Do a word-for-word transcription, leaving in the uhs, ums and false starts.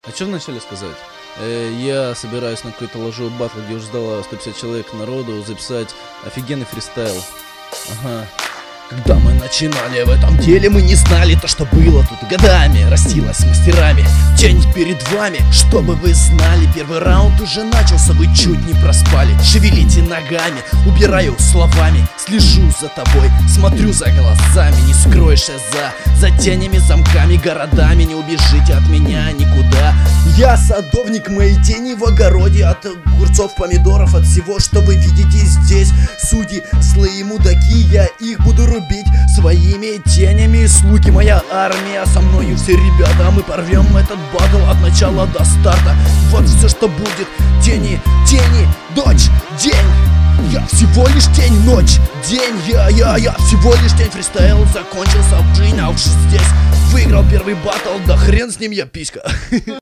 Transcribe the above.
А что вначале сказать? Э, я собираюсь на какой-то ложевой батл, где уже сдало сто пятьдесят человек народу, записать офигенный фристайл. Ага. Когда мы начинали в этом деле, мы не знали то, что было тут годами. Растилось мастерами, тень перед вами. Чтобы вы знали, первый раунд уже начался, вы чуть не проспали. Шевелите ногами, убираю словами. Слежу за тобой, смотрю за глазами. Не скроешься за, за тенями, замками, городами. Не убежите от меня никуда. Я садовник, мои тени в огороде. От огурцов, помидоров, от всего, что вы видите здесь. Судьи, злые мудаки, я их буду рубить своими тенями. Слуги, моя армия, со мною все ребята. Мы порвем этот батл от начала до старта. Вот все, что будет. Тени, тени, дочь, день. Я всего лишь день, ночь, день. Я, я, я всего лишь день. Фристайл закончился, блин, а уж здесь выиграл первый батл. Да хрен с ним, я писька.